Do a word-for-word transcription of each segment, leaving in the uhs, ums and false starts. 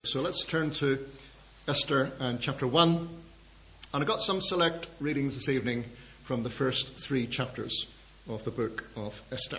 So let's turn to Esther and chapter one. And I've got some select readings this evening from the first three chapters of the book of Esther.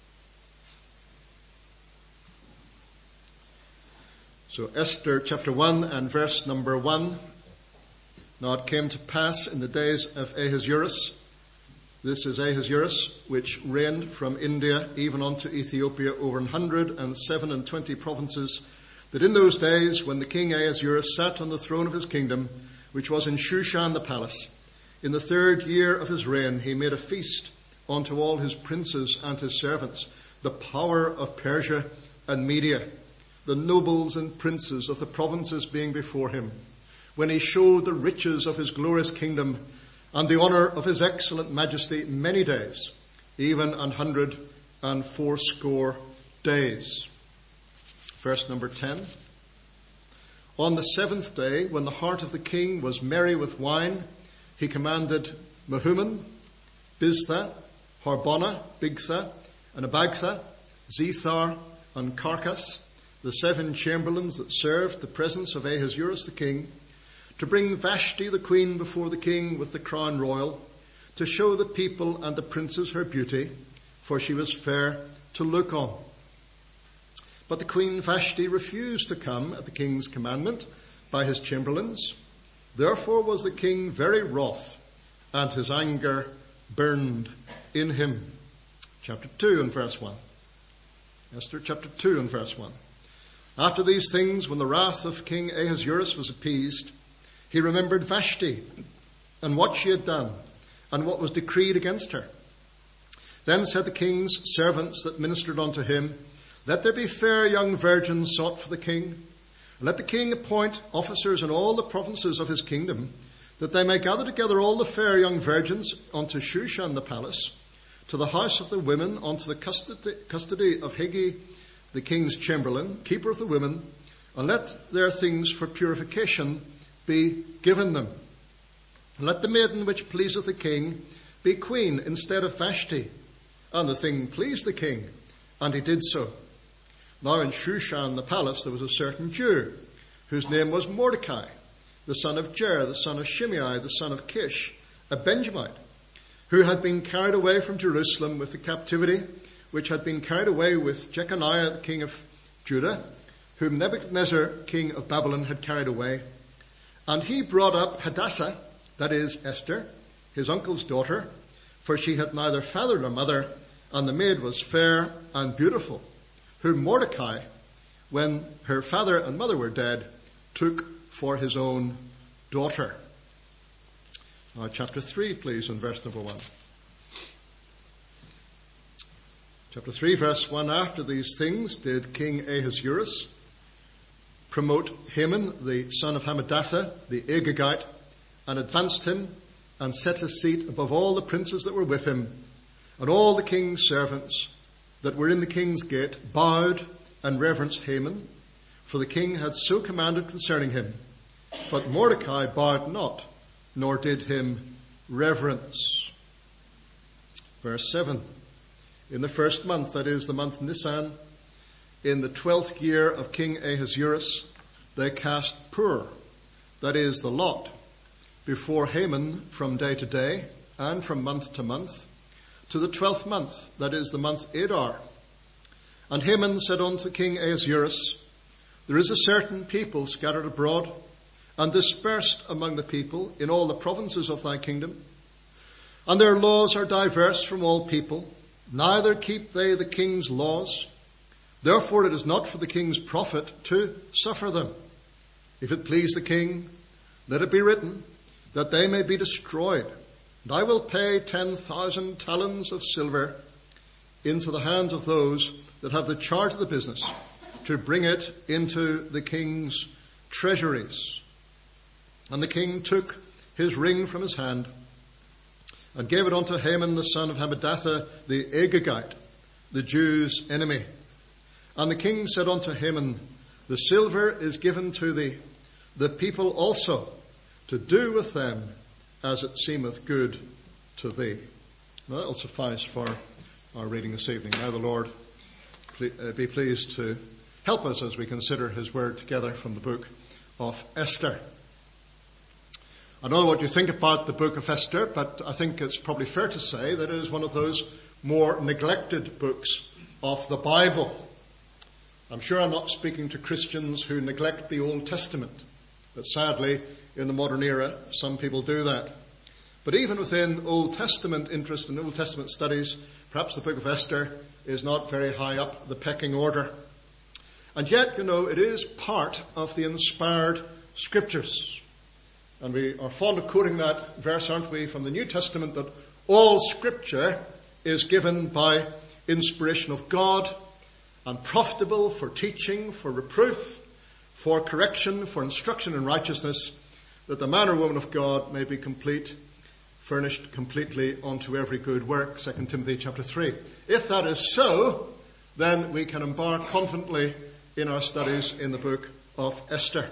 So Esther chapter one and verse number one. Now it came to pass in the days of Ahasuerus, this is Ahasuerus, which reigned from India even unto Ethiopia over an hundred and seven and twenty provinces, that in those days when the king Ahasuerus sat on the throne of his kingdom, which was in Shushan the palace, in the third year of his reign, he made a feast unto all his princes and his servants, the power of Persia and Media, the nobles and princes of the provinces being before him, when he showed the riches of his glorious kingdom and the honour of his excellent majesty many days, even an hundred and fourscore days. Verse number ten. On the seventh day, when the heart of the king was merry with wine, he commanded Mehuman, Biztha, Harbona, Bigtha, and Abagtha, Zethar, and Carcas, the seven chamberlains that served the presence of Ahasuerus the king, to bring Vashti the queen before the king with the crown royal, to show the people and the princes her beauty, for she was fair to look on. But the queen Vashti refused to come at the king's commandment by his chamberlains. Therefore was the king very wroth, and his anger burned in him. Chapter two and verse one. Esther chapter two and verse one. After these things, when the wrath of King Ahasuerus was appeased, he remembered Vashti and what she had done and what was decreed against her. Then said the king's servants that ministered unto him, let there be fair young virgins sought for the king. And let the king appoint officers in all the provinces of his kingdom, that they may gather together all the fair young virgins unto Shushan the palace, to the house of the women, unto the custody, custody of Haggai, the king's chamberlain, keeper of the women, and let their things for purification be given them. And let the maiden which pleaseth the king be queen instead of Vashti. And the thing pleased the king, and he did so. Now in Shushan the palace there was a certain Jew, whose name was Mordecai, the son of Jair, the son of Shimei, the son of Kish, a Benjamite, who had been carried away from Jerusalem with the captivity, which had been carried away with Jeconiah the king of Judah, whom Nebuchadnezzar king of Babylon had carried away. And he brought up Hadassah, that is Esther, his uncle's daughter, for she had neither father nor mother, and the maid was fair and beautiful, whom Mordecai, when her father and mother were dead, took for his own daughter. Now chapter three, please, in verse number one. Chapter three, verse one. After these things did King Ahasuerus promote Haman, the son of Hammedatha, the Agagite, and advanced him, and set his seat above all the princes that were with him, and all the king's servants that were in the king's gate bowed and reverenced Haman, for the king had so commanded concerning him. But Mordecai bowed not, nor did him reverence. Verse seven. In the first month, that is the month Nisan, in the twelfth year of King Ahasuerus, they cast pur, that is the lot, before Haman from day to day and from month to month, to the twelfth month, that is the month Adar. And Haman said unto King Ahasuerus, there is a certain people scattered abroad and dispersed among the people in all the provinces of thy kingdom, and their laws are diverse from all people, neither keep they the king's laws. Therefore it is not for the king's profit to suffer them. If it please the king, let it be written, that they may be destroyed. And I will pay ten thousand talents of silver into the hands of those that have the charge of the business, to bring it into the king's treasuries. And the king took his ring from his hand, and gave it unto Haman the son of Hammedatha the Agagite, the Jews' enemy. And the king said unto Haman, the silver is given to thee, the people also, to do with them as it seemeth good to thee. Now that will suffice for our reading this evening. Now the Lord be pleased to help us as we consider his word together from the book of Esther. I don't know what you think about the book of Esther, but I think it's probably fair to say that it is one of those more neglected books of the Bible. I'm sure I'm not speaking to Christians who neglect the Old Testament, but sadly, in the modern era, some people do that. But even within Old Testament interest and Old Testament studies, perhaps the book of Esther is not very high up the pecking order. And yet, you know, it is part of the inspired scriptures. And we are fond of quoting that verse, aren't we, from the New Testament, that all scripture is given by inspiration of God and profitable for teaching, for reproof, for correction, for instruction in righteousness, that the man or woman of God may be complete, furnished completely unto every good work, Second Timothy chapter three. If that is so, then we can embark confidently in our studies in the book of Esther.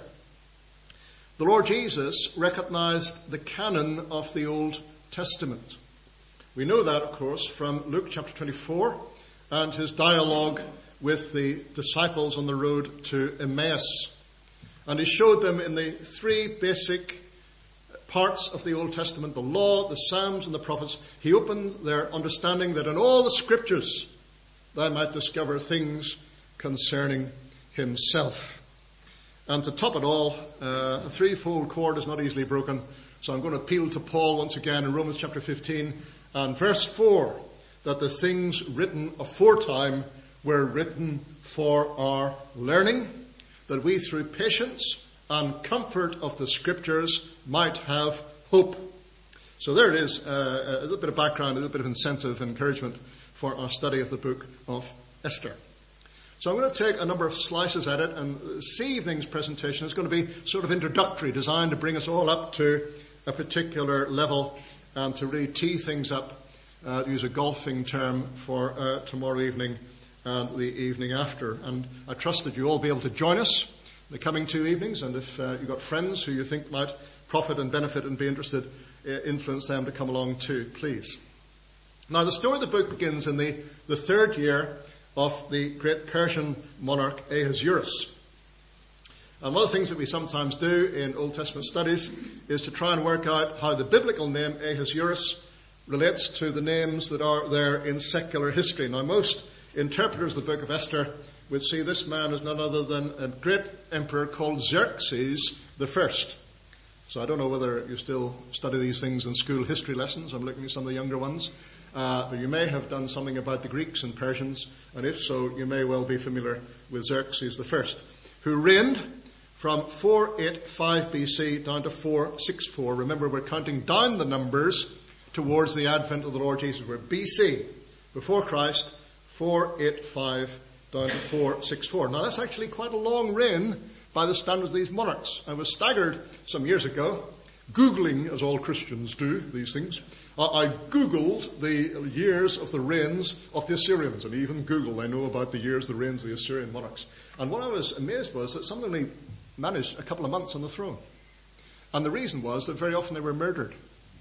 The Lord Jesus recognized the canon of the Old Testament. We know that, of course, from Luke chapter twenty-four and his dialogue with the disciples on the road to Emmaus. And he showed them in the three basic parts of the Old Testament, the law, the Psalms, and the prophets. He opened their understanding that in all the scriptures they might discover things concerning himself. And to top it all, uh, a threefold cord is not easily broken. So I'm going to appeal to Paul once again in Romans chapter fifteen and verse four, that the things written aforetime were written for our learning, that we through patience and comfort of the scriptures might have hope. So there it is, uh, a little bit of background, a little bit of incentive and encouragement for our study of the book of Esther. So I'm going to take a number of slices at it, and this evening's presentation is going to be sort of introductory, designed to bring us all up to a particular level and to really tee things up, uh, to use a golfing term, for uh, tomorrow evening and the evening after. And I trust that you'll all be able to join us the coming two evenings, and if uh, you've got friends who you think might profit and benefit and be interested, uh, influence them to come along too, please. Now, the story of the book begins in the, the third year of the great Persian monarch Ahasuerus. And one of the things that we sometimes do in Old Testament studies is to try and work out how the biblical name Ahasuerus relates to the names that are there in secular history. Now, most interpreters of the book of Esther would see this man as none other than a great emperor called Xerxes the First. So I don't know whether you still study these things in school history lessons. I'm looking at some of the younger ones. Uh, but you may have done something about the Greeks and Persians, and if so, you may well be familiar with Xerxes the First, who reigned from four eighty-five B C down to four sixty-four. Remember, we're counting down the numbers towards the advent of the Lord Jesus. We're B C, before Christ, four eighty-five down to four sixty-four. Now, that's actually quite a long reign by the standards of these monarchs. I was staggered some years ago, Googling, as all Christians do these things. I Googled the years of the reigns of the Assyrians, and even Google, they know about the years, the reigns of the Assyrian monarchs. And what I was amazed was that some of them only managed a couple of months on the throne. And the reason was that very often they were murdered.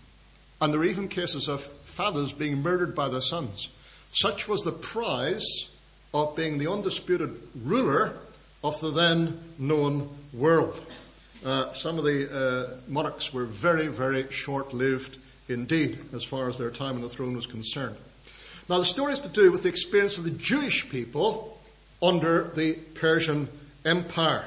And there were even cases of fathers being murdered by their sons. Such was the prize of being the undisputed ruler of the then known world. Uh, some of the uh, monarchs were very, very short-lived indeed, as far as their time on the throne was concerned. Now, the story is to do with the experience of the Jewish people under the Persian Empire.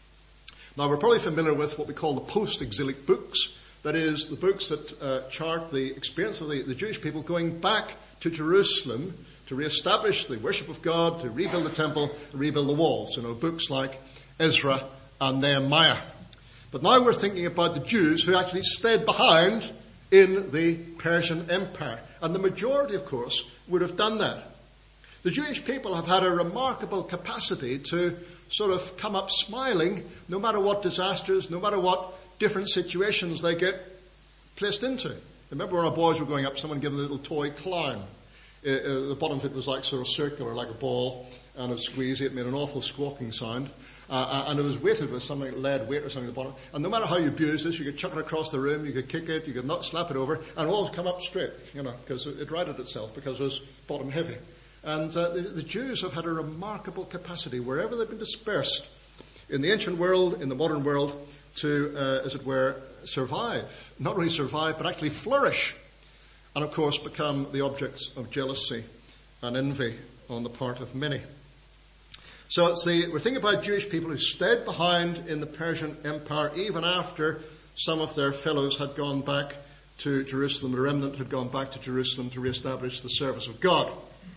Now, we're probably familiar with what we call the post-exilic books. That is, the books that uh, chart the experience of the, the Jewish people going back to Jerusalem to re-establish the worship of God, to rebuild the temple, rebuild the walls. You know, books like Ezra and Nehemiah. But now we're thinking about the Jews who actually stayed behind in the Persian Empire. And the majority, of course, would have done that. The Jewish people have had a remarkable capacity to sort of come up smiling no matter what disasters, no matter what different situations they get placed into. I remember when our boys were growing up, someone gave them a little toy clown. Uh, uh, the bottom of it was like sort of circular, like a ball, and it squeezed it, made an awful squawking sound. Uh, and it was weighted with something like lead weight or something at the bottom. And no matter how you abuse this, you could chuck it across the room, you could kick it, you could not slap it over, and it will all come up straight, you know, because it, it righted itself because it was bottom heavy. And uh, the, the Jews have had a remarkable capacity, wherever they've been dispersed, in the ancient world, in the modern world, to, uh, as it were, survive. Not only survive, but actually flourish. And of course become the objects of jealousy and envy on the part of many. So it's the, we're thinking about Jewish people who stayed behind in the Persian Empire even after some of their fellows had gone back to Jerusalem, a remnant had gone back to Jerusalem to reestablish the service of God.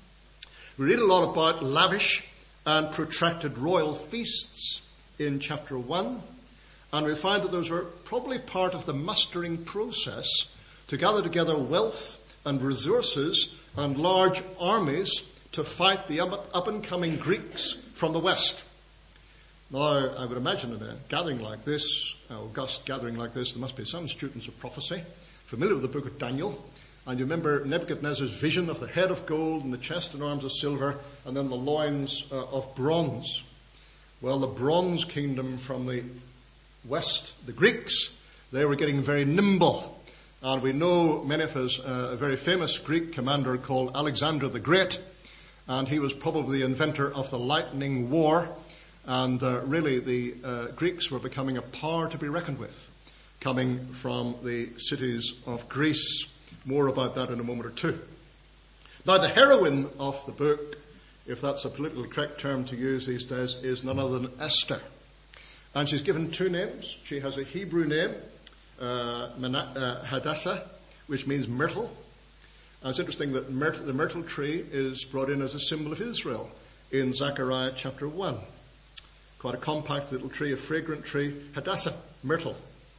We read a lot about lavish and protracted royal feasts in chapter one, and we find that those were probably part of the mustering process to gather together wealth and resources and large armies to fight the up-and-coming Greeks from the west. Now, I would imagine in a gathering like this, an august gathering like this, there must be some students of prophecy, familiar with the book of Daniel, and you remember Nebuchadnezzar's vision of the head of gold and the chest and arms of silver, and then the loins uh, of bronze. Well, the bronze kingdom from the west, the Greeks, they were getting very nimble. And we know many of us, uh, a very famous Greek commander called Alexander the Great, and he was probably the inventor of the lightning war. And uh, really the uh, Greeks were becoming a power to be reckoned with, coming from the cities of Greece. More about that in a moment or two. Now the heroine of the book, if that's a politically correct term to use these days, is none other than Esther. And she's given two names. She has a Hebrew name, uh, uh, Hadassah, which means myrtle. And it's interesting that myrtle, the myrtle tree is brought in as a symbol of Israel in Zechariah chapter one. Quite a compact little tree, a fragrant tree, Hadassah, myrtle.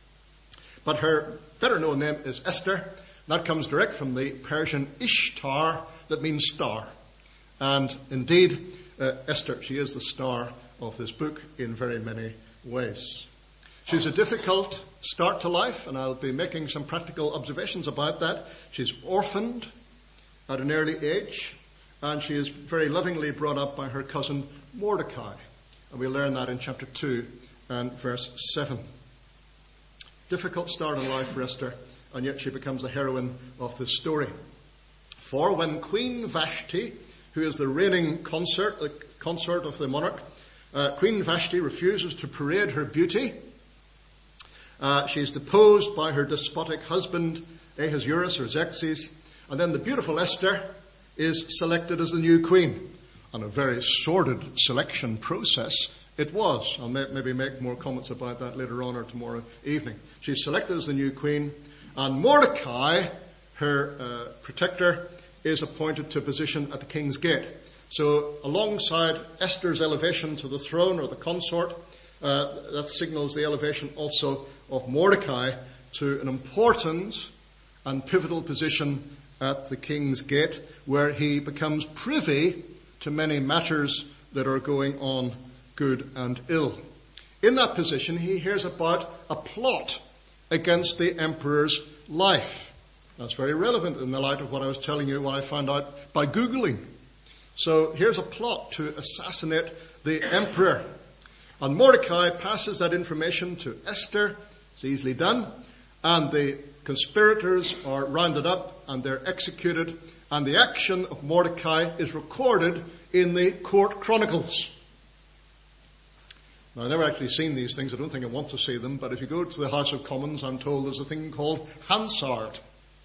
But her better known name is Esther. That comes direct from the Persian Ishtar, that means star. And indeed, uh, Esther, she is the star of this book in very many ways. She's a difficult start to life, and I'll be making some practical observations about that. She's orphaned at an early age, and she is very lovingly brought up by her cousin Mordecai. And we learn that in chapter two and verse seven. Difficult start in life for Esther, and yet she becomes the heroine of this story. For when Queen Vashti, who is the reigning consort, the consort of the monarch, uh, Queen Vashti refuses to parade her beauty. Uh, she's deposed by her despotic husband, Ahasuerus or Xerxes, and then the beautiful Esther is selected as the new queen. And a very sordid selection process it was. I'll maybe make more comments about that later on or tomorrow evening. She's selected as the new queen, and Mordecai, her uh, protector, is appointed to a position at the king's gate. So alongside Esther's elevation to the throne or the consort, uh, that signals the elevation also of Mordecai to an important and pivotal position at the king's gate, where he becomes privy to many matters that are going on, good and ill. In that position, he hears about a plot against the emperor's life. That's very relevant in the light of what I was telling you, what I found out by Googling. So here's a plot to assassinate the emperor. And Mordecai passes that information to Esther. It's easily done. And the conspirators are rounded up and they're executed. And the action of Mordecai is recorded in the court chronicles. Now, I've never actually seen these things. I don't think I want to see them. But if you go to the House of Commons, I'm told there's a thing called Hansard.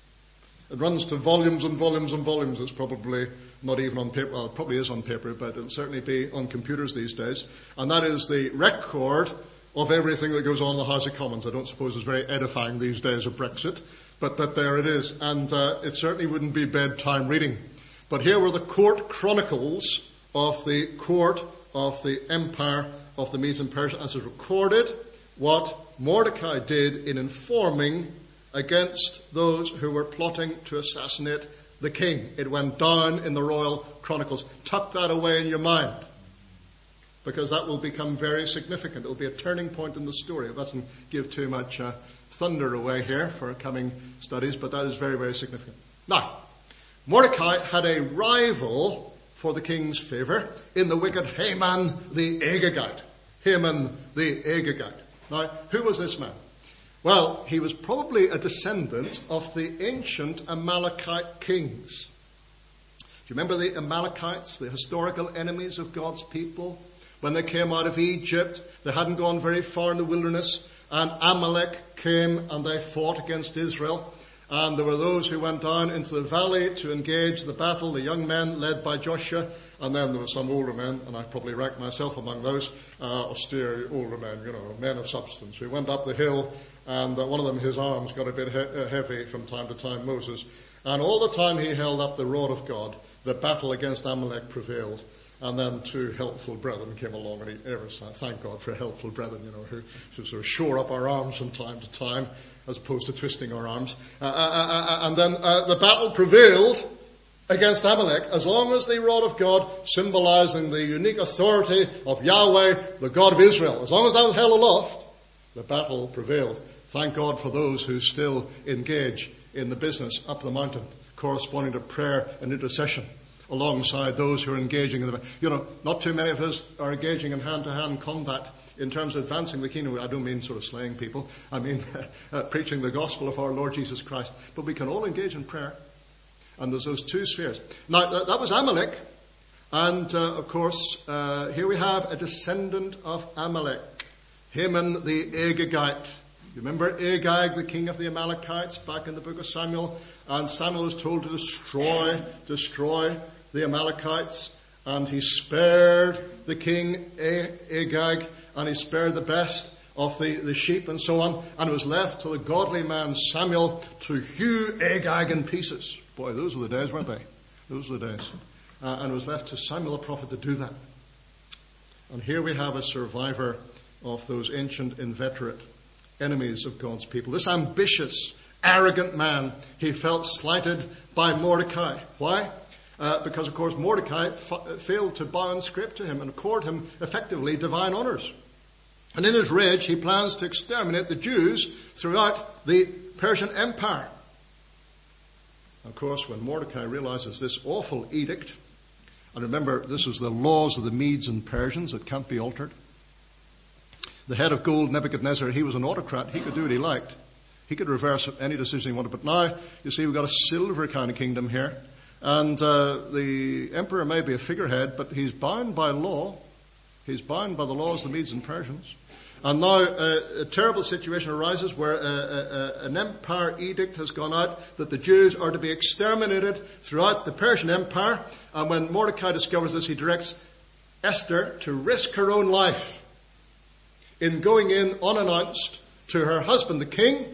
It runs to volumes and volumes and volumes. It's probably not even on paper. Well, it probably is on paper, but it'll certainly be on computers these days. And that is the record of everything that goes on in the House of Commons. I don't suppose it's very edifying these days of Brexit, but, but there it is. And uh, it certainly wouldn't be bedtime reading. But here were the court chronicles of the court of the empire of the Medes and Persians, as is recorded what Mordecai did in informing against those who were plotting to assassinate the king. It went down in the royal chronicles. Tuck that away in your mind, because that will become very significant. It will be a turning point in the story. It doesn't give too much uh, thunder away here for coming studies, but that is very, very significant. Now, Mordecai had a rival for the king's favour in the wicked Haman the Agagite. Haman the Agagite. Now, who was this man? Well, he was probably a descendant of the ancient Amalekite kings. you remember the Amalekites, the historical enemies of God's people? When they came out of Egypt, they hadn't gone very far in the wilderness, and Amalek came and they fought against Israel. And there were those who went down into the valley to engage the battle, the young men led by Joshua. And then there were some older men, and I probably rank myself among those, uh, austere older men, you know, men of substance, who went up the hill, and uh, one of them, his arms got a bit he- heavy from time to time, Moses. And all the time he held up the rod of God, the battle against Amalek prevailed. And then two helpful brethren came along, and he ever said, thank God for helpful brethren, you know, who, who sort of shore up our arms from time to time, as opposed to twisting our arms. Uh, uh, uh, and then uh, the battle prevailed against Amalek, as long as the rod of God, symbolizing the unique authority of Yahweh, the God of Israel, as long as that was held aloft, the battle prevailed. Thank God for those who still engage in the business up the mountain, corresponding to prayer and intercession, alongside those who are engaging in the, you know, not too many of us are engaging in hand-to-hand combat in terms of advancing the kingdom. I don't mean sort of slaying people. I mean uh, preaching the gospel of our Lord Jesus Christ. But we can all engage in prayer. And there's those two spheres. Now, that, that was Amalek. And, uh, of course, uh, here we have a descendant of Amalek, Haman the Agagite. You remember Agag, the king of the Amalekites, back in the book of Samuel? And Samuel was told to destroy, destroy the Amalekites. And he spared the king Agag, and he spared the best of the, the sheep and so on. And it was left to the godly man Samuel to hew Agag in pieces. Boy, those were the days, weren't they? Those were the days. Uh, and it was left to Samuel the prophet to do that. And here we have a survivor of those ancient, inveterate enemies of God's people. This ambitious, arrogant man, he felt slighted by Mordecai. Why? Uh, because, of course, Mordecai f- failed to bow and scrape to him and accord him, effectively, divine honors. And in his rage, he plans to exterminate the Jews throughout the Persian Empire. Of course, when Mordecai realizes this awful edict, and remember, this is the laws of the Medes and Persians that can't be altered. The head of gold, Nebuchadnezzar, he was an autocrat. He could do what he liked. He could reverse any decision he wanted. But now, you see, we've got a silver kind of kingdom here. And uh, the emperor may be a figurehead, but he's bound by law. He's bound by the laws of the Medes and Persians. And now uh, a terrible situation arises where uh, uh, an empire edict has gone out that the Jews are to be exterminated throughout the Persian Empire. And when Mordecai discovers this, he directs Esther to risk her own life in going in unannounced to her husband, the king.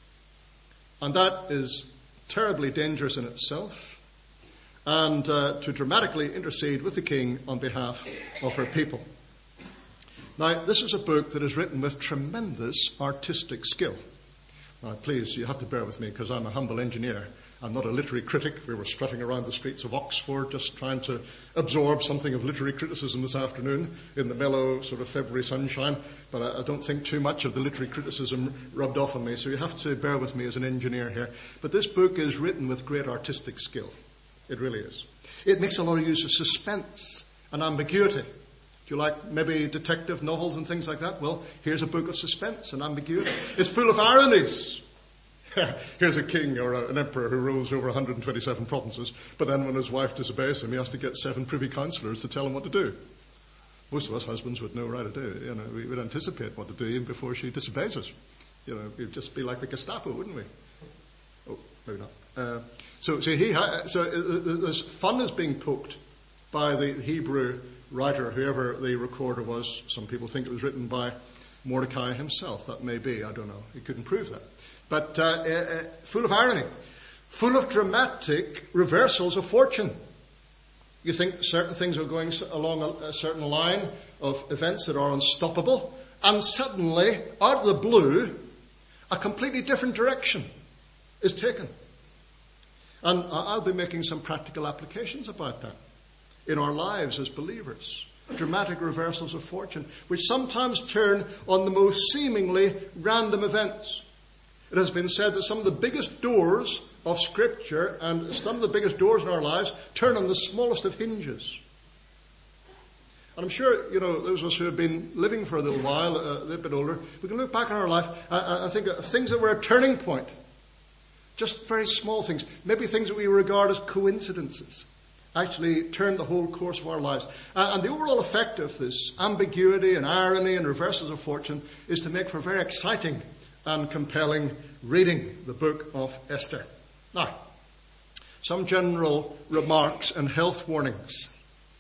And that is terribly dangerous in itself. And uh, to dramatically intercede with the king on behalf of her people. Now, this is a book that is written with tremendous artistic skill. Now, please, you have to bear with me because I'm a humble engineer. I'm not a literary critic. We were strutting around the streets of Oxford just trying to absorb something of literary criticism this afternoon in the mellow sort of February sunshine. But I, I don't think too much of the literary criticism rubbed off on me. So you have to bear with me as an engineer here. But this book is written with great artistic skill. It really is. It makes a lot of use of suspense and ambiguity. Do you like maybe detective novels and things like that? Well, here's a book of suspense and ambiguity. It's full of ironies. Here's a king or a, an emperor who rules over one hundred twenty-seven provinces, but then when his wife disobeys him, he has to get seven privy councillors to tell him what to do. Most of us husbands would know right to do. You know, we would anticipate what to do even before she disobeys us. You know, we'd just be like the Gestapo, wouldn't we? Oh, maybe not. Uh, so, so he, ha- so this fun is being poked by the Hebrew writer, whoever the recorder was. Some people think it was written by Mordecai himself. That may be, I don't know. He couldn't prove that. But uh, uh, full of irony, full of dramatic reversals of fortune. You think certain things are going along a, a certain line of events that are unstoppable, and suddenly, out of the blue, a completely different direction is taken. And I'll be making some practical applications about that in our lives as believers. Dramatic reversals of fortune, which sometimes turn on the most seemingly random events. It has been said that some of the biggest doors of Scripture and some of the biggest doors in our lives turn on the smallest of hinges. And I'm sure, you know, those of us who have been living for a little while, uh, a little bit older, we can look back on our life and, and think of things that were a turning point. Just very small things. Maybe things that we regard as coincidences. actually turn the whole course of our lives. And the overall effect of this ambiguity and irony and reverses of fortune is to make for very exciting and compelling reading, the book of Esther. Now, some general remarks and health warnings.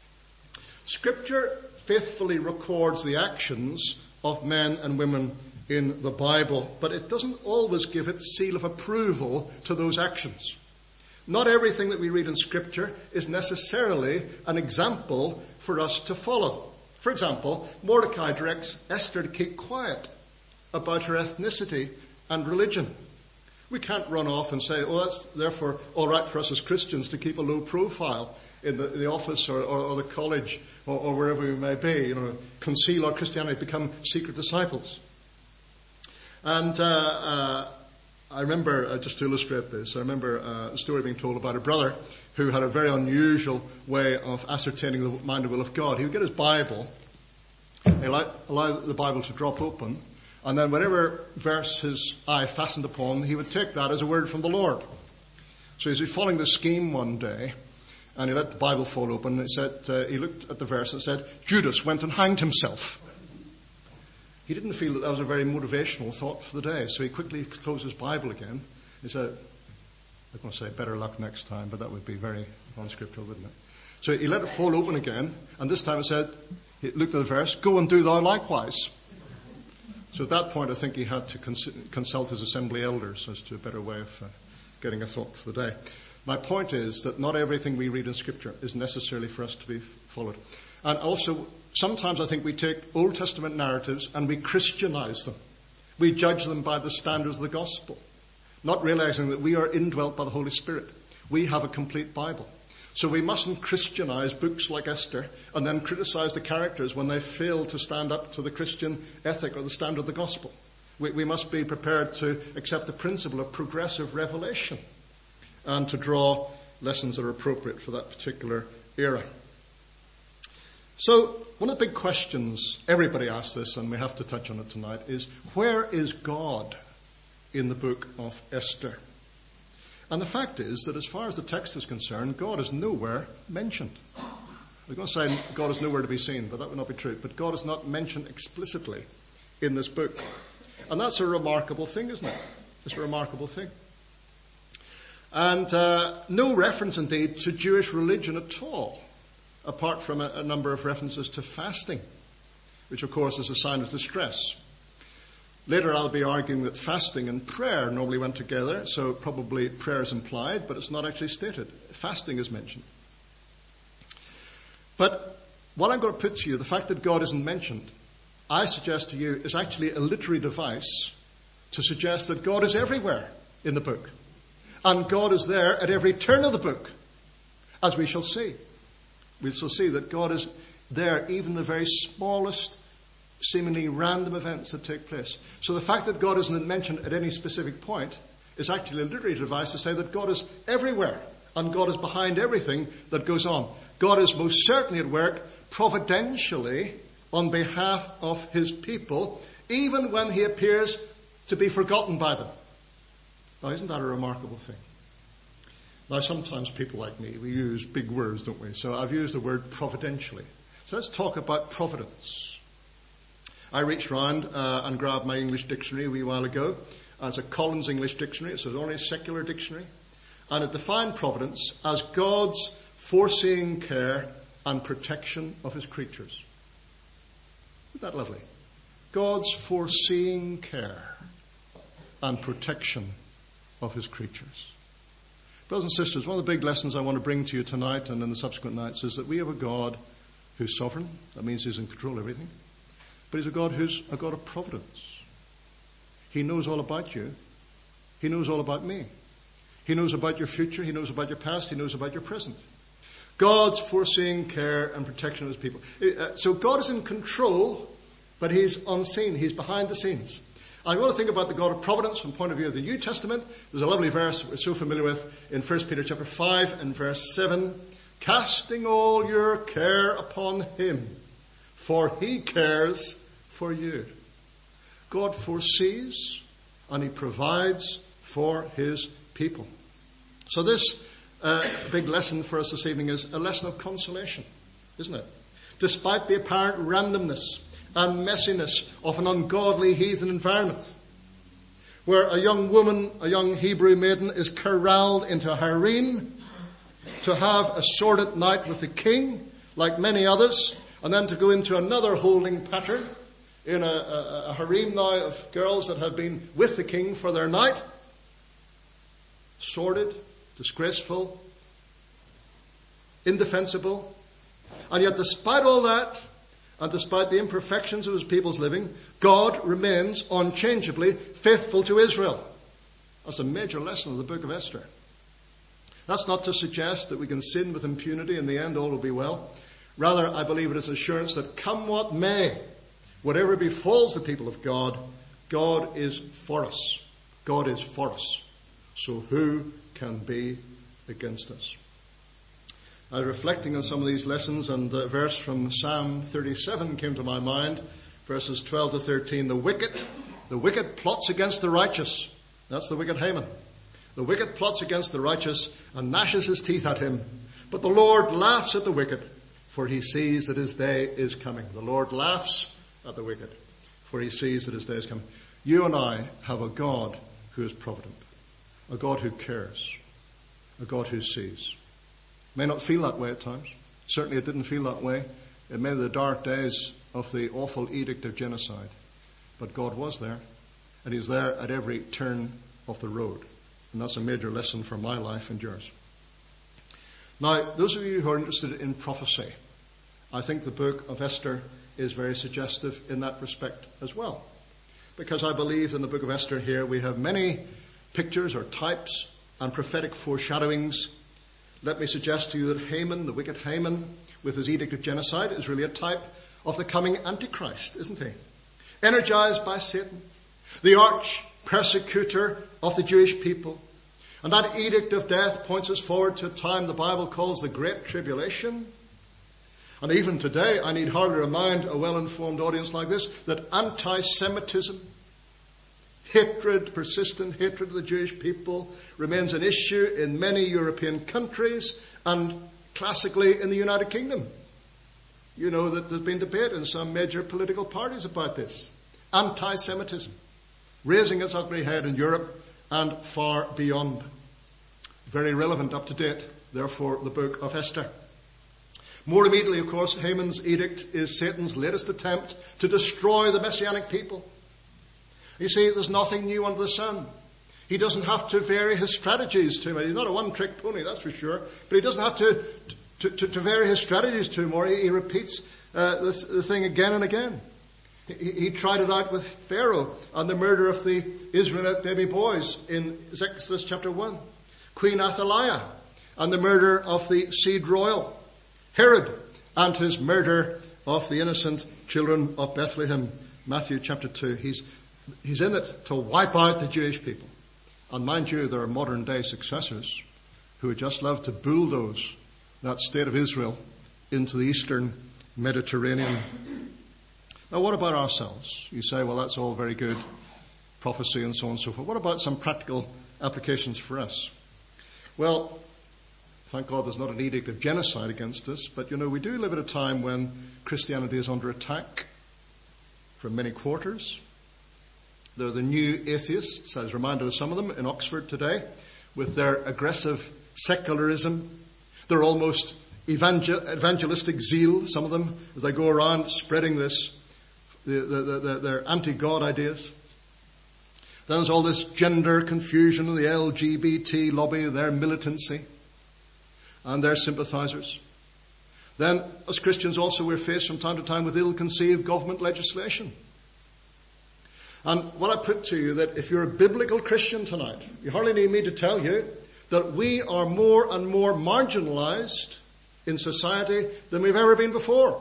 Scripture faithfully records the actions of men and women in the Bible, but it doesn't always give its seal of approval to those actions. Not everything that we read in Scripture is necessarily an example for us to follow. For example, Mordecai directs Esther to keep quiet about her ethnicity and religion. We can't run off and say, oh, that's therefore all right for us as Christians to keep a low profile in the, the office or, or, or the college or, or wherever we may be, you know, conceal our Christianity, become secret disciples. And uh, uh, I remember, uh, just to illustrate this, I remember uh, a story being told about a brother who had a very unusual way of ascertaining the mind and will of God. He would get his Bible, allow, allow the Bible to drop open, and then whatever verse his eye fastened upon, he would take that as a word from the Lord. So he was following the scheme one day, and he let the Bible fall open, and it said, uh, he looked at the verse and said, Judas went and hanged himself. He didn't feel that that was a very motivational thought for the day, so he quickly closed his Bible again. He said, I'm going to say better luck next time, but that would be very unscriptural, wouldn't it? So he let it fall open again, and this time it said, he looked at the verse, go and do thou likewise. So at that point I think he had to cons- consult his assembly elders as to a better way of uh, getting a thought for the day. My point is that not everything we read in Scripture is necessarily for us to be followed. And also, sometimes I think we take Old Testament narratives and we Christianize them. We judge them by the standards of the gospel, not realizing that we are indwelt by the Holy Spirit. We have a complete Bible. So we mustn't Christianize books like Esther and then criticize the characters when they fail to stand up to the Christian ethic or the standard of the gospel. We, we must be prepared to accept the principle of progressive revelation and to draw lessons that are appropriate for that particular era. So, one of the big questions, everybody asks this and we have to touch on it tonight, is where is God in the book of Esther? And the fact is that as far as the text is concerned, God is nowhere mentioned. I was going to say God is nowhere to be seen, but that would not be true. But God is not mentioned explicitly in this book. And that's a remarkable thing, isn't it? It's a remarkable thing. And uh, no reference indeed to Jewish religion at all, apart from a, a number of references to fasting, which of course is a sign of distress. Later I'll be arguing that fasting and prayer normally went together, so probably prayer is implied, but it's not actually stated. Fasting is mentioned. But what I'm going to put to you, the fact that God isn't mentioned, I suggest to you is actually a literary device to suggest that God is everywhere in the book. And God is there at every turn of the book, as we shall see. We shall see that God is there even in the very smallest, seemingly random events that take place. So the fact that God isn't mentioned at any specific point is actually a literary device to say that God is everywhere and God is behind everything that goes on. God is most certainly at work providentially on behalf of his people, even when he appears to be forgotten by them. Now, isn't that a remarkable thing? Now, sometimes people like me, we use big words, don't we? So I've used the word providentially. So let's talk about providence. I reached round uh, and grabbed my English dictionary a wee while ago. It's a Collins English dictionary. It's only a secular dictionary. And it defined providence as God's foreseeing care and protection of his creatures. Isn't that lovely? God's foreseeing care and protection of his creatures. Brothers and sisters, one of the big lessons I want to bring to you tonight and in the subsequent nights is that we have a God who's sovereign. That means he's in control of everything. But he's a God who's a God of providence. He knows all about you. He knows all about me. He knows about your future. He knows about your past. He knows about your present. God's foreseeing care and protection of his people. So God is in control, but he's unseen. He's behind the scenes. I want to think about the God of providence from the point of view of the New Testament. There's a lovely verse we're so familiar with in First Peter chapter five and verse seven. Casting all your care upon him, for he cares for you. God foresees and he provides for his people. So this uh, big lesson for us this evening is a lesson of consolation, isn't it? Despite the apparent randomness and messiness of an ungodly heathen environment, where a young woman, a young Hebrew maiden, is corralled into a harem to have a sordid night with the king, like many others, and then to go into another holding pattern in a, a, a harem now of girls that have been with the king for their night. Sordid, disgraceful, indefensible. And yet despite all that, and despite the imperfections of his people's living, God remains unchangeably faithful to Israel. That's a major lesson of the book of Esther. That's not to suggest that we can sin with impunity and in the end all will be well. Rather, I believe it is assurance that come what may, whatever befalls the people of God, God is for us. God is for us. So who can be against us? I was reflecting on some of these lessons, and a verse from Psalm thirty-seven came to my mind, verses twelve to thirteen. The wicked, the wicked plots against the righteous. That's the wicked Haman. The wicked plots against the righteous and gnashes his teeth at him. But the Lord laughs at the wicked, for he sees that his day is coming. The Lord laughs at the wicked, for he sees that his day is coming. You and I have a God who is provident, a God who cares, a God who sees. It may not feel that way at times. Certainly it didn't feel that way in many of the dark days of the awful edict of genocide. But God was there, and he's there at every turn of the road. And that's a major lesson for my life and yours. Now, those of you who are interested in prophecy, I think the book of Esther is very suggestive in that respect as well. Because I believe in the book of Esther here we have many pictures or types and prophetic foreshadowings. Let me suggest to you that Haman, the wicked Haman, with his edict of genocide, is really a type of the coming Antichrist, isn't he? Energized by Satan, the arch persecutor of the Jewish people. And that edict of death points us forward to a time the Bible calls the Great Tribulation. And even today, I need hardly remind a well-informed audience like this that anti-Semitism, hatred, persistent hatred of the Jewish people, remains an issue in many European countries and classically in the United Kingdom. You know that there's been debate in some major political parties about this. Anti-Semitism, raising its ugly head in Europe and far beyond. Very relevant, up to date, therefore, the book of Esther. More immediately, of course, Haman's edict is Satan's latest attempt to destroy the Messianic people. You see, there's nothing new under the sun. He doesn't have to vary his strategies too much. He's not a one-trick pony, that's for sure. But he doesn't have to to, to, to vary his strategies too more. He, he repeats uh, the, the thing again and again. He, he tried it out with Pharaoh and the murder of the Israelite baby boys in Exodus chapter one. Queen Athaliah and the murder of the seed royal. Herod and his murder of the innocent children of Bethlehem. Matthew chapter two. He's He's in it to wipe out the Jewish people. And mind you, there are modern day successors who would just love to bulldoze that state of Israel into the eastern Mediterranean. Now what about ourselves? You say, well, that's all very good, prophecy and so on and so forth. What about some practical applications for us? Well, thank God there's not an edict of genocide against us, but you know, we do live at a time when Christianity is under attack from many quarters. There are the new atheists, I was reminded of some of them in Oxford today, with their aggressive secularism, their almost evangel- evangelistic zeal, some of them, as they go around spreading this, the, the, the, the, their anti-God ideas. Then there's all this gender confusion, the L G B T lobby, their militancy, and their sympathizers. Then, as Christians also, we're faced from time to time with ill-conceived government legislation. And what I put to you, that if you're a biblical Christian tonight, you hardly need me to tell you that we are more and more marginalized in society than we've ever been before.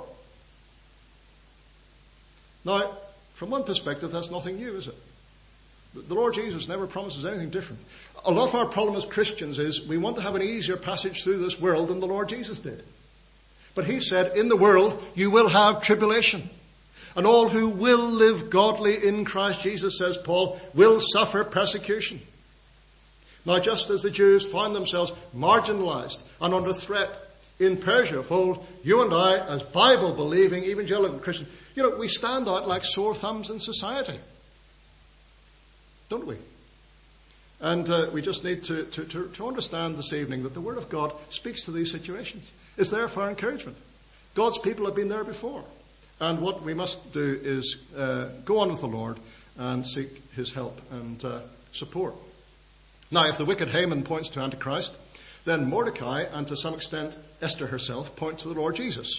Now, from one perspective, that's nothing new, is it? The Lord Jesus never promises anything different. A lot of our problem as Christians is we want to have an easier passage through this world than the Lord Jesus did. But he said, in the world you will have tribulation. And all who will live godly in Christ Jesus, says Paul, will suffer persecution. Now, just as the Jews found themselves marginalized and under threat in Persia of old, you and I, as Bible-believing evangelical Christians, you know, we stand out like sore thumbs in society. Don't we? And uh, we just need to, to, to, to understand this evening that the Word of God speaks to these situations. It's there for our encouragement. God's people have been there before. And what we must do is uh, go on with the Lord and seek his help and uh, support. Now, if the wicked Haman points to Antichrist, then Mordecai, and to some extent Esther herself, point to the Lord Jesus.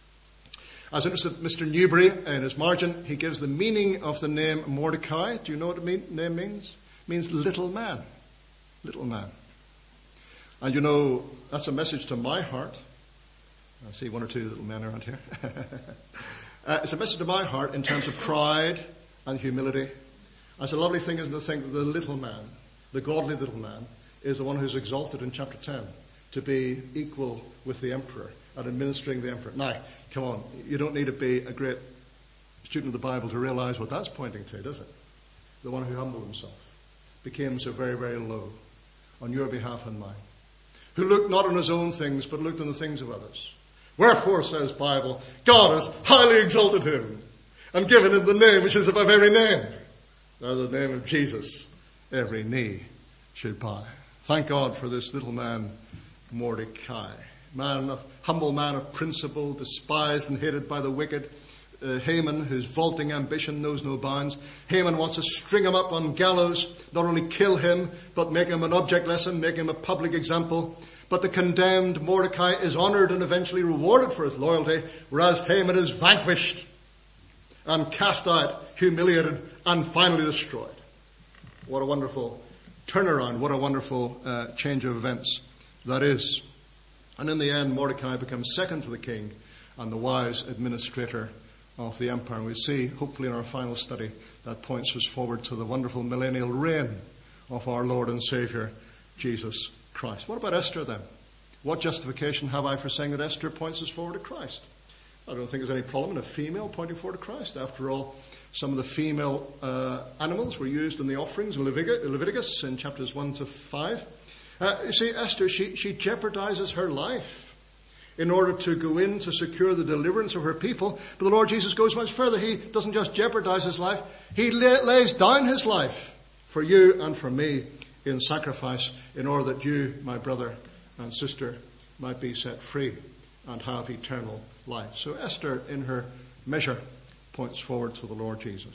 As interested Mister Newbury in his margin, he gives the meaning of the name Mordecai. Do you know what the mean, name means? It means little man. Little man. And you know, that's a message to my heart. I see one or two little men around here. uh, it's a message to my heart in terms of pride and humility. It's a lovely thing, isn't it, to think that the little man, the godly little man, is the one who's exalted in chapter ten to be equal with the emperor and administering the emperor. Now, come on, you don't need to be a great student of the Bible to realize what that's pointing to, does it? The one who humbled himself, became so very, very low on your behalf and mine, who looked not on his own things, but looked on the things of others. Wherefore, says Bible, God has highly exalted him and given him the name which is above every name. Now the name of Jesus, every knee should bow. Thank God for this little man, Mordecai. Man of, humble man of principle, despised and hated by the wicked. Uh, Haman, whose vaulting ambition knows no bounds. Haman wants to string him up on gallows, not only kill him, but make him an object lesson, make him a public example. But the condemned Mordecai is honored and eventually rewarded for his loyalty, whereas Haman is vanquished and cast out, humiliated, and finally destroyed. What a wonderful turnaround, what a wonderful uh, change of events that is. And in the end, Mordecai becomes second to the king and the wise administrator of the empire. And we see, hopefully in our final study, that points us forward to the wonderful millennial reign of our Lord and Savior, Jesus Christ. What about Esther then? What justification have I for saying that Esther points us forward to Christ? I don't think there's any problem in a female pointing forward to Christ. After all, some of the female uh, animals were used in the offerings in Leviticus in chapters one to five. Uh, you see, Esther, she, she jeopardizes her life in order to go in to secure the deliverance of her people. But the Lord Jesus goes much further. He doesn't just jeopardize his life. He lay, lays down his life for you and for me in sacrifice in order that you, my brother and sister, might be set free and have eternal life. So Esther, in her measure, points forward to the Lord Jesus.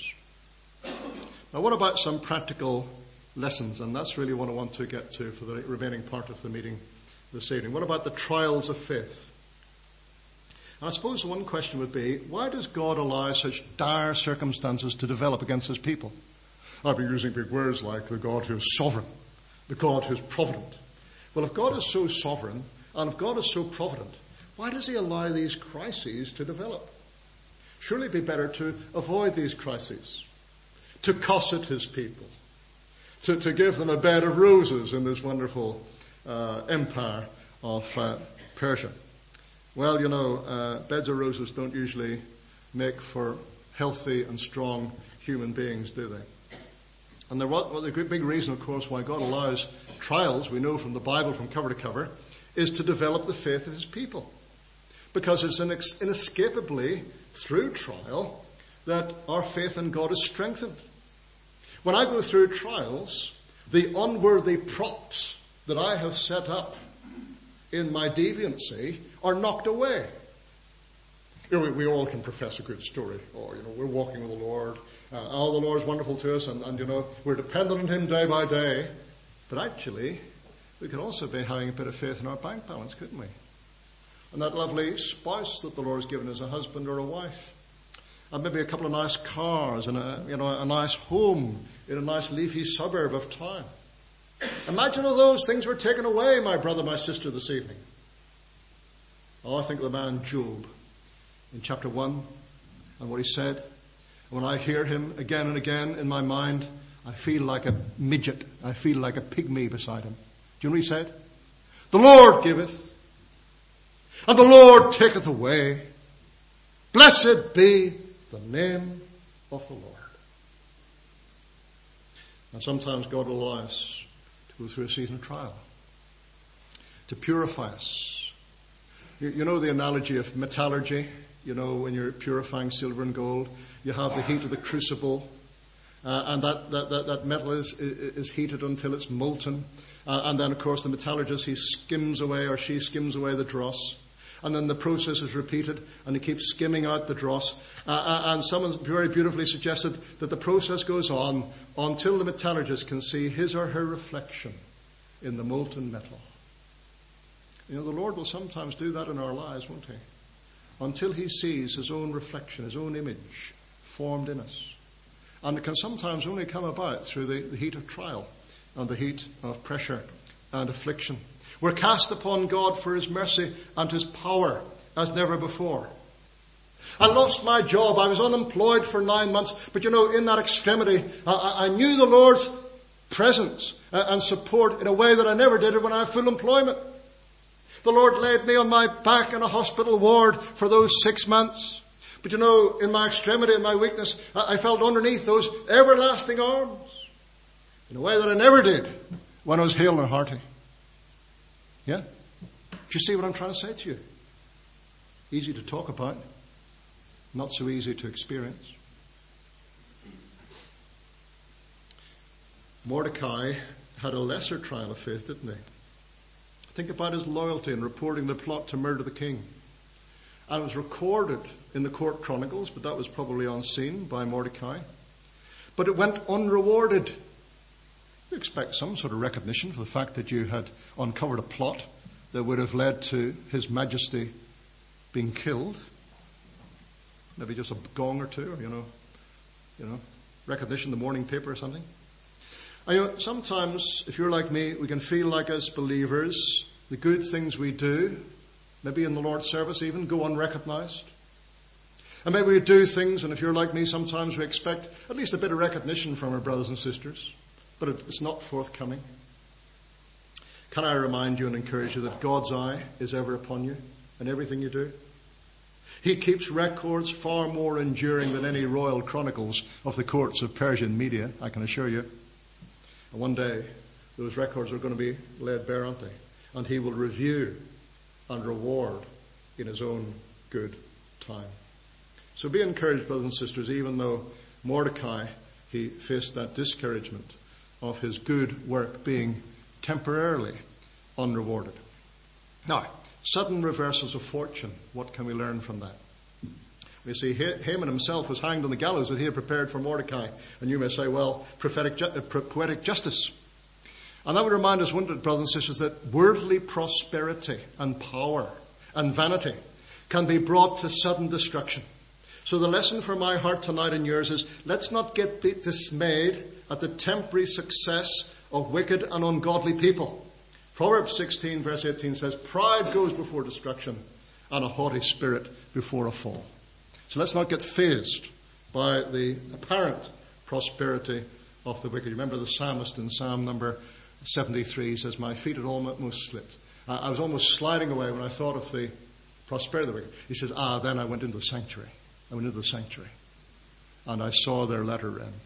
Now, what about some practical lessons? And that's really what I want to get to for the remaining part of the meeting this evening. What about the trials of faith? And I suppose one question would be, why does God allow such dire circumstances to develop against his people? I've been using big words like the God who is sovereign, the God who is provident. Well, if God is so sovereign and if God is so provident, why does he allow these crises to develop? Surely it'd be better to avoid these crises, to cosset his people, to, to give them a bed of roses in this wonderful uh, empire of uh, Persia. Well, you know, uh, beds of roses don't usually make for healthy and strong human beings, do they? And the, well, the big reason, of course, why God allows trials, we know from the Bible from cover to cover, is to develop the faith of his people. Because it's inex- inescapably through trial that our faith in God is strengthened. When I go through trials, the unworthy props that I have set up in my deviancy are knocked away. You know, we, we all can profess a good story. Oh, you know, we're walking with the Lord. Uh, oh, the Lord's wonderful to us, and, and, you know, we're dependent on him day by day. But actually, we could also be having a bit of faith in our bank balance, couldn't we? And that lovely spouse that the Lord has given as a husband or a wife. And maybe a couple of nice cars and a, you know, a nice home in a nice leafy suburb of town. Imagine if those things were taken away, my brother, my sister, this evening. Oh, I think of the man Job in chapter one and what he said. When I hear him again and again in my mind, I feel like a midget. I feel like a pygmy beside him. Do you know what he said? The Lord giveth, and the Lord taketh away. Blessed be the name of the Lord. And sometimes God will allow us to go through a season of trial. To purify us. You, you know the analogy of metallurgy? You know, when you're purifying silver and gold, you have the heat of the crucible, uh, and that, that, that, that metal is, is heated until it's molten. Uh, and then, of course, the metallurgist, he skims away, or she skims away the dross. And then the process is repeated, and he keeps skimming out the dross. Uh, and someone very beautifully suggested that the process goes on until the metallurgist can see his or her reflection in the molten metal. You know, the Lord will sometimes do that in our lives, won't he? Until he sees his own reflection, his own image formed in us. And it can sometimes only come about through the, the heat of trial and the heat of pressure and affliction. We're cast upon God for his mercy and his power as never before. I lost my job. I was unemployed for nine months. But you know, in that extremity, I, I knew the Lord's presence and support in a way that I never did when I had full employment. The Lord laid me on my back in a hospital ward for those six months. But you know, in my extremity and my weakness, I felt underneath those everlasting arms in a way that I never did when I was hale and hearty. Yeah? Do you see what I'm trying to say to you? Easy to talk about, not so easy to experience. Mordecai had a lesser trial of faith, didn't he? Think about his loyalty in reporting the plot to murder the king. And it was recorded in the court chronicles, but that was probably unseen by Mordecai. But it went unrewarded. You expect some sort of recognition for the fact that you had uncovered a plot that would have led to His Majesty being killed. Maybe just a gong or two, or, you know, you know, recognition in the morning paper or something. And, you know, sometimes, if you're like me, we can feel like as believers, the good things we do, maybe in the Lord's service even, go unrecognized. And maybe we do things, and if you're like me, sometimes we expect at least a bit of recognition from our brothers and sisters, but it's not forthcoming. Can I remind you and encourage you that God's eye is ever upon you in everything you do? He keeps records far more enduring than any royal chronicles of the courts of Persian Media, I can assure you. And one day, those records are going to be laid bare, aren't they? And he will review and reward in his own good time. So be encouraged, brothers and sisters, even though Mordecai, he faced that discouragement of his good work being temporarily unrewarded. Now, sudden reversals of fortune, what can we learn from that? We see Haman himself was hanged on the gallows that he had prepared for Mordecai. And you may say, well, prophetic, uh, poetic justice. And that would remind us, wouldn't it, brothers and sisters, that worldly prosperity and power and vanity can be brought to sudden destruction. So the lesson for my heart tonight and yours is, let's not get dismayed at the temporary success of wicked and ungodly people. Proverbs sixteen verse eighteen says, pride goes before destruction and a haughty spirit before a fall. So let's not get fazed by the apparent prosperity of the wicked. Remember the psalmist in Psalm number seventy-three says, my feet had almost slipped. I was almost sliding away when I thought of the prosperity of the wicked. He says, ah, then I went into the sanctuary. I went into the sanctuary and I saw their latter end.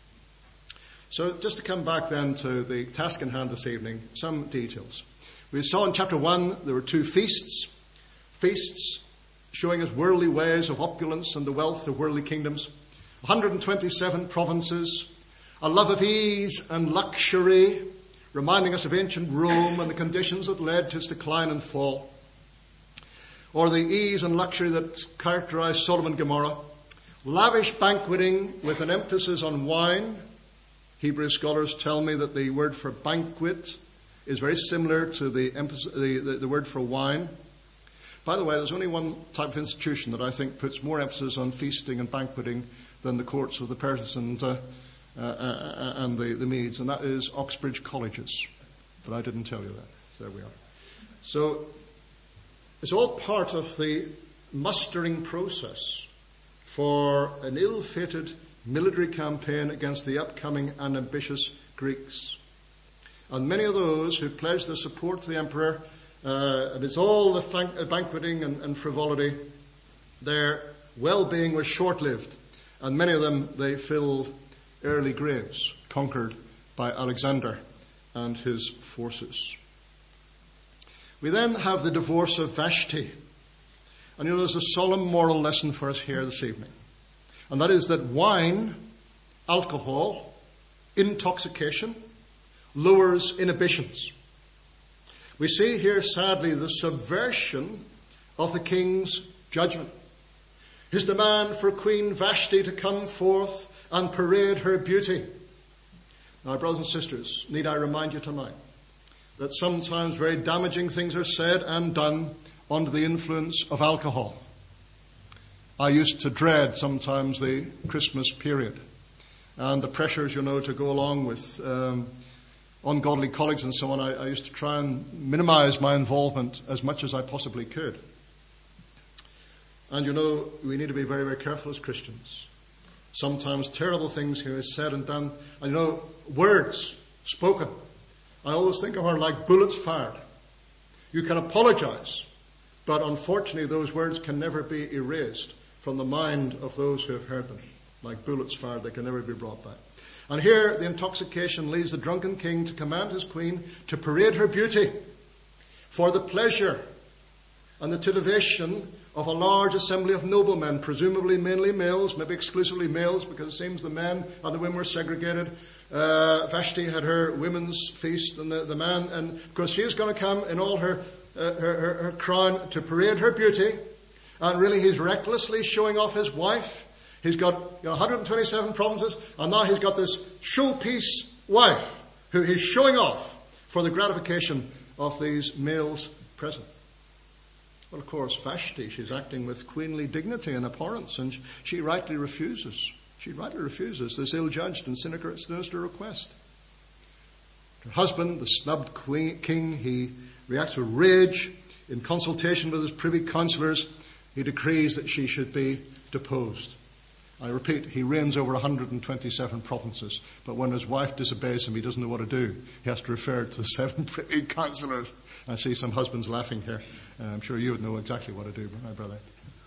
So just to come back then to the task in hand this evening, some details. We saw in chapter one there were two feasts. Feasts showing us worldly ways of opulence and the wealth of worldly kingdoms. one hundred twenty-seven provinces. A love of ease and luxury, reminding us of ancient Rome and the conditions that led to its decline and fall. Or the ease and luxury that characterized Sodom and Gomorrah. Lavish banqueting with an emphasis on wine. Hebrew scholars tell me that the word for banquet is very similar to the, emphasis, the, the, the word for wine. By the way, there's only one type of institution that I think puts more emphasis on feasting and banqueting than the courts of the Persians and, uh, uh, uh, and the, the Medes, and that is Oxbridge colleges. But I didn't tell you that. So there we are. So it's all part of the mustering process for an ill-fated military campaign against the upcoming and ambitious Greeks. And many of those who pledged their support to the emperor, uh, and it's all the fan- uh, banqueting and, and frivolity, their well-being was short-lived. And many of them, they filled early graves, conquered by Alexander and his forces. We then have the divorce of Vashti. And you know, there's a solemn moral lesson for us here this evening. And that is that wine, alcohol, intoxication, lowers inhibitions. We see here, sadly, the subversion of the king's judgment. His demand for Queen Vashti to come forth and parade her beauty. Now, brothers and sisters, need I remind you tonight that sometimes very damaging things are said and done under the influence of alcohol. I used to dread sometimes the Christmas period and the pressures, you know, to go along with um, ungodly colleagues and so on. I, I used to try and minimize my involvement as much as I possibly could. And you know, we need to be very, very careful as Christians. Sometimes terrible things here is said and done. And you know, words spoken, I always think of are like bullets fired. You can apologize, but unfortunately those words can never be erased from the mind of those who have heard them. Like bullets fired, they can never be brought back. And here the intoxication leads the drunken king to command his queen to parade her beauty for the pleasure and the titillation of a large assembly of noblemen, presumably mainly males, maybe exclusively males, because it seems the men and the women were segregated. Uh, Vashti had her women's feast, and the, the man, and of course she's going to come in all her, uh, her, her, her crown to parade her beauty. And really he's recklessly showing off his wife. He's got you know, one hundred twenty-seven provinces, and now he's got this showpiece wife who he's showing off for the gratification of these males present. Well, of course, Vashti, she's acting with queenly dignity and abhorrence, and she rightly refuses. She rightly refuses this ill-judged and sinister request. Her husband, the snubbed queen, king, he reacts with rage. In consultation with his privy councillors, he decrees that she should be deposed. I repeat, he reigns over one hundred twenty-seven provinces, but when his wife disobeys him, he doesn't know what to do. He has to refer to the seven privy councillors. I see some husbands laughing here. Uh, I'm sure you would know exactly what to do, my brother.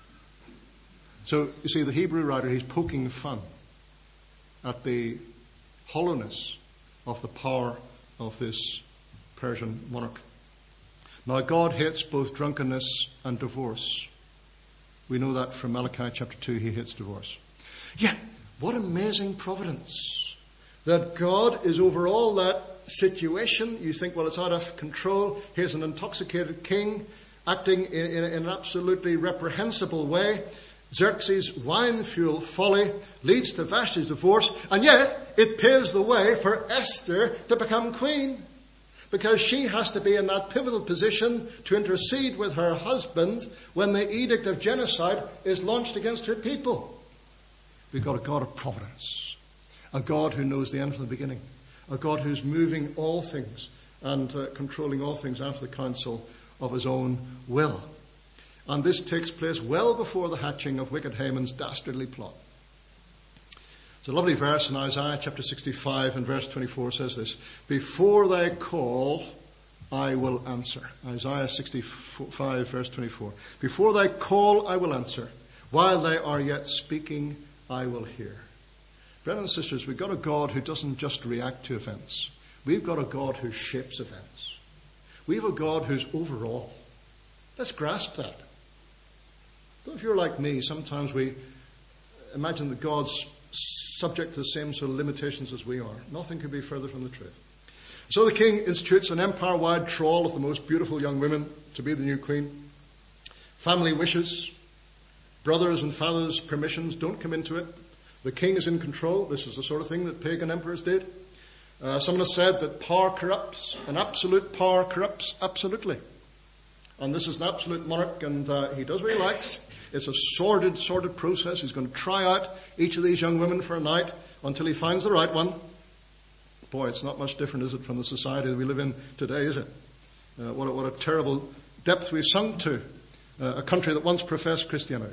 So, you see, the Hebrew writer, he's poking fun at the hollowness of the power of this Persian monarch. Now, God hates both drunkenness and divorce. We know that from Malachi chapter two, he hates divorce. Yet, what amazing providence that God is over all that situation. You think, well, it's out of control. Here's an intoxicated king acting in, in, in an absolutely reprehensible way. Xerxes' wine-fueled folly leads to Vashti's divorce, and yet it paves the way for Esther to become queen, because she has to be in that pivotal position to intercede with her husband when the edict of genocide is launched against her people. We've got a God of providence, a God who knows the end from the beginning, a God who's moving all things and uh, controlling all things after the counsel of his own will. And this takes place well before the hatching of wicked Haman's dastardly plot. It's a lovely verse in Isaiah chapter sixty-five and verse twenty-four says this: "Before they call, I will answer." Isaiah sixty-five verse twenty-four. "Before they call, I will answer. While they are yet speaking, I will hear." Brothers and sisters, we've got a God who doesn't just react to events. We've got a God who shapes events. We have a God who's over all. Let's grasp that. If you're like me, sometimes we imagine that God's subject to the same sort of limitations as we are. Nothing could be further from the truth. So the king institutes an empire-wide trawl of the most beautiful young women to be the new queen. Family wishes, brothers and fathers' permissions don't come into it. The king is in control. This is the sort of thing that pagan emperors did. Uh, someone has said that power corrupts, and absolute power corrupts absolutely. And this is an absolute monarch, and uh, he does what he likes. It's a sordid, sordid process. He's going to try out each of these young women for a night until he finds the right one. Boy, it's not much different, is it, from the society that we live in today, is it? Uh, what, a, what a terrible depth we've sunk to. Uh, a country that once professed Christianity.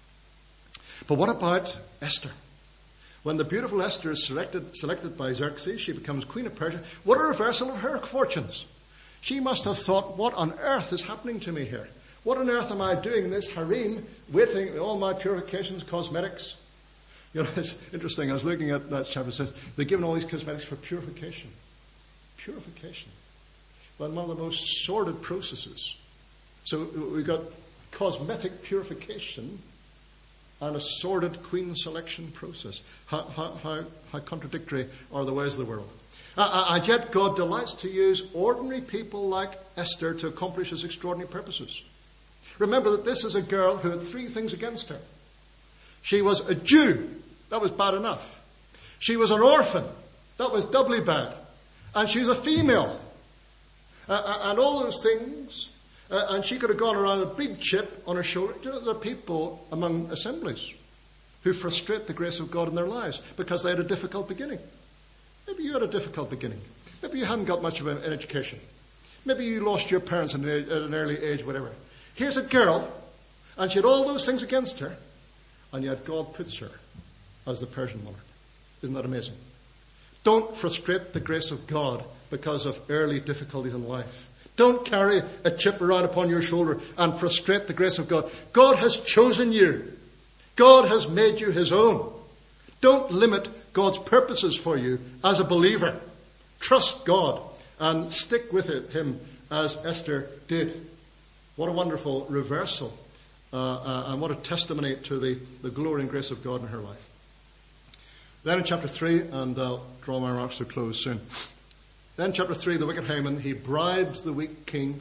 But what about Esther? When the beautiful Esther is selected, selected by Xerxes, she becomes queen of Persia. What a reversal of her fortunes. She must have thought, what on earth is happening to me here? What on earth am I doing in this harem, waiting all my purifications, cosmetics? You know, it's interesting. I was looking at that chapter. It says they're given all these cosmetics for purification. Purification. But one of the most sordid processes. So we've got cosmetic purification and a sordid queen selection process. How, how, how, how contradictory are the ways of the world. Uh, and yet God delights to use ordinary people like Esther to accomplish his extraordinary purposes. Remember that this is a girl who had three things against her. She was a Jew. That was bad enough. She was an orphan. That was doubly bad. And she was a female. Uh, and all those things. Uh, and she could have gone around with a big chip on her shoulder. You know, there are people among assemblies who frustrate the grace of God in their lives because they had a difficult beginning. Maybe you had a difficult beginning. Maybe you hadn't got much of an, an education. Maybe you lost your parents at an, at an early age, whatever. Here's a girl, and she had all those things against her, and yet God puts her as the Persian monarch. Isn't that amazing? Don't frustrate the grace of God because of early difficulties in life. Don't carry a chip around upon your shoulder and frustrate the grace of God. God has chosen you. God has made you his own. Don't limit God's purposes for you as a believer. Trust God and stick with it, him as Esther did. What a wonderful reversal uh, uh, and what a testimony to the, the glory and grace of God in her life. Then in chapter three, and I'll draw my remarks to a close soon. Then chapter three, the wicked Haman, he bribes the weak king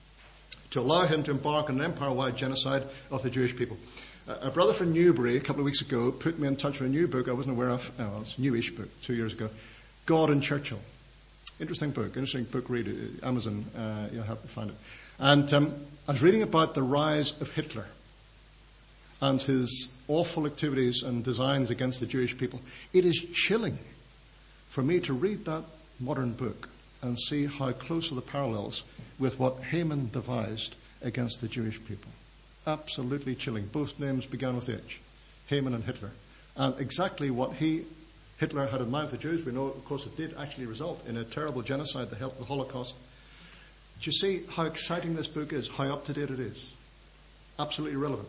to allow him to embark on an empire-wide genocide of the Jewish people. A brother from Newbury a couple of weeks ago put me in touch with a new book I wasn't aware of. Oh, well, it's a newish book, two years ago. God and Churchill. Interesting book, interesting book read. Amazon, uh, you'll have to find it. And um, I was reading about the rise of Hitler and his awful activities and designs against the Jewish people. It is chilling for me to read that modern book and see how close are the parallels with what Haman devised against the Jewish people. Absolutely chilling. Both names began with H. Haman and Hitler. And exactly what he, Hitler, had in mind for the Jews, we know, of course, it did actually result in a terrible genocide, the Holocaust. Do you see how exciting this book is, how up to date it is? Absolutely relevant.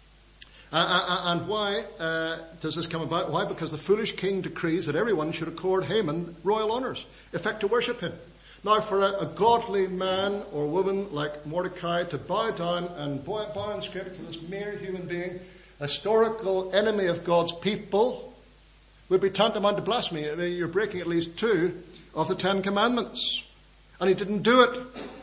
Uh, and why uh, does this come about? Why? Because the foolish king decrees that everyone should accord Haman royal honours, effect to worship him. Now, for a, a godly man or woman like Mordecai to bow down and bow, bow and scrape to this mere human being, historical enemy of God's people, would be tantamount to blasphemy. I mean, you're breaking at least two of the Ten Commandments. And he didn't do it.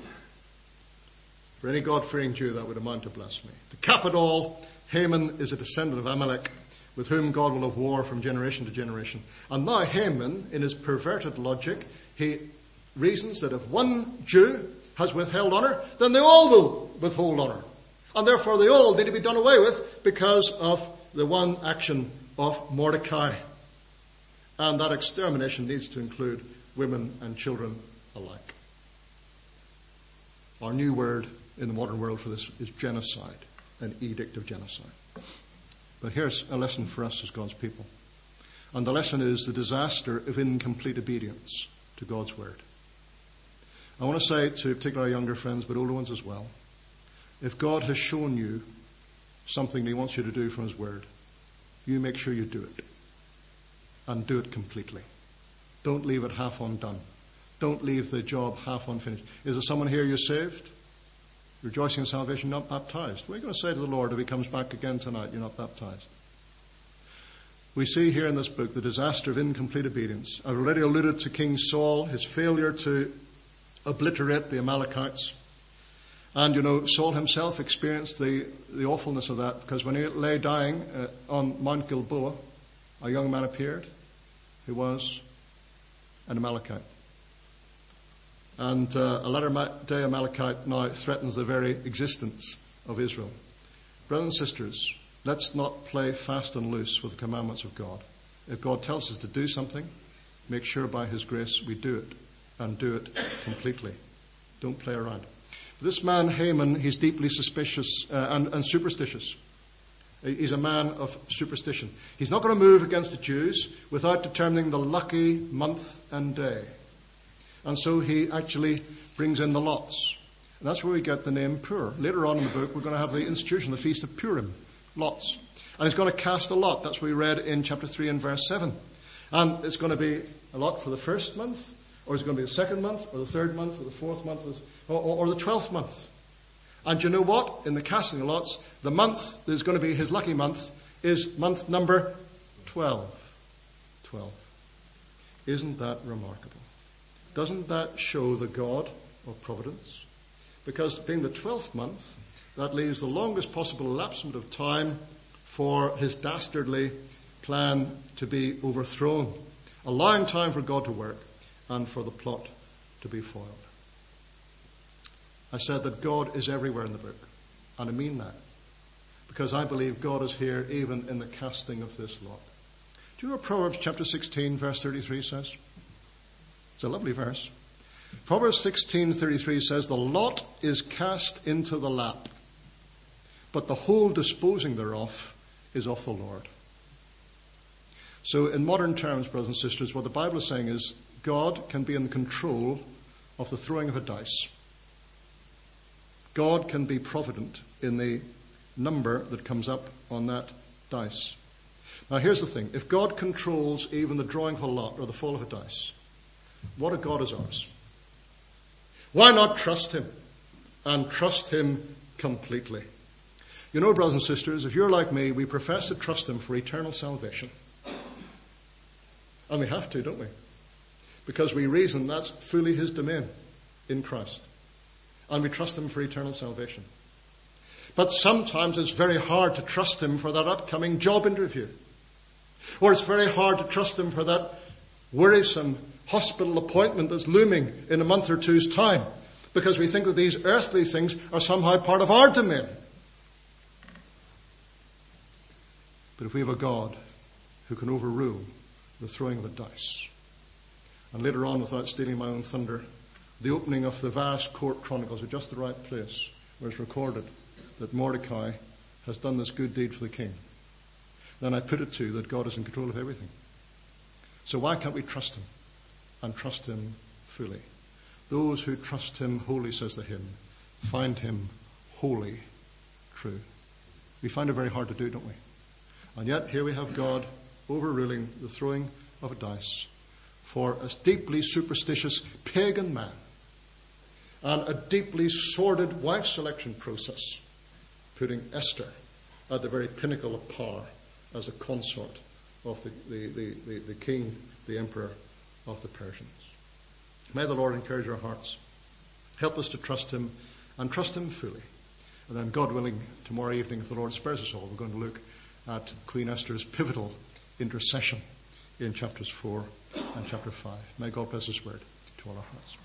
For any God-fearing Jew, that would amount to blasphemy. To cap it all, Haman is a descendant of Amalek, with whom God will have war from generation to generation. And now Haman, in his perverted logic, he reasons that if one Jew has withheld honour, then they all will withhold honour. And therefore they all need to be done away with because of the one action of Mordecai. And that extermination needs to include women and children alike. Our new word in the modern world for this is genocide, an edict of genocide. But here's a lesson for us as God's people. And the lesson is the disaster of incomplete obedience to God's word. I want to say to particularly our younger friends, but older ones as well, if God has shown you something he wants you to do from his word, you make sure you do it. And do it completely. Don't leave it half undone. Don't leave the job half unfinished. Is there someone here you're saved? Rejoicing in salvation, not baptized? What are you going to say to the Lord if he comes back again tonight, you're not baptized? We see here in this book the disaster of incomplete obedience. I've already alluded to King Saul, his failure to obliterate the Amalekites. And, you know, Saul himself experienced the, the awfulness of that, because when he lay dying uh, on Mount Gilboa, a young man appeared who was an Amalekite. And uh, a latter-day Amalekite now threatens the very existence of Israel. Brothers and sisters, let's not play fast and loose with the commandments of God. If God tells us to do something, make sure by his grace we do it, and do it completely. Don't play around. This man, Haman, he's deeply suspicious uh, and, and superstitious. He's a man of superstition. He's not going to move against the Jews without determining the lucky month and day. And so he actually brings in the lots. And that's where we get the name Pur. Later on in the book, we're going to have the institution, the Feast of Purim, lots. And he's going to cast a lot. That's what we read in chapter three and verse seven. And it's going to be a lot for the first month, Or is it going to be the second month, or the third month, or the fourth month, or, or, or the twelfth month? And you know what? In the casting of lots, the month that is going to be his lucky month is month number twelve. twelve. Isn't that remarkable? Doesn't that show the God of providence? Because being the twelfth month, that leaves the longest possible elapsement of time for his dastardly plan to be overthrown, allowing time for God to work and for the plot to be foiled. I said that God is everywhere in the book, and I mean that, because I believe God is here even in the casting of this lot. Do you know what Proverbs chapter sixteen verse thirty-three says? It's a lovely verse. Proverbs sixteen thirty-three says, "The lot is cast into the lap, but the whole disposing thereof is of the Lord." So in modern terms, brothers and sisters, what the Bible is saying is God can be in control of the throwing of a dice. God can be provident in the number that comes up on that dice. Now here's the thing. If God controls even the drawing of a lot or the fall of a dice, what a God is ours. Why not trust him and trust him completely? You know, brothers and sisters, if you're like me, we profess to trust him for eternal salvation. And we have to, don't we? Because we reason that's fully his domain in Christ. And we trust him for eternal salvation. But sometimes it's very hard to trust him for that upcoming job interview. Or it's very hard to trust him for that worrisome hospital appointment that's looming in a month or two's time, because we think that these earthly things are somehow part of our domain. But if we have a God who can overrule the throwing of a dice, and later on, without stealing my own thunder, the opening of the vast court chronicles are just the right place where it's recorded that Mordecai has done this good deed for the king, then I put it to you that God is in control of everything. So why can't we trust him and trust him fully? Those who trust him wholly, says the hymn, find him wholly true. We find it very hard to do, don't we? And yet here we have God overruling the throwing of a dice for a deeply superstitious pagan man and a deeply sordid wife selection process, putting Esther at the very pinnacle of power as a consort of the, the, the, the, the king, the emperor of the Persians. May the Lord encourage our hearts. Help us to trust him and trust him fully. And then, God willing, tomorrow evening, if the Lord spares us all, we're going to look at Queen Esther's pivotal intercession in chapters four and chapter five. May God bless his word to all our hearts.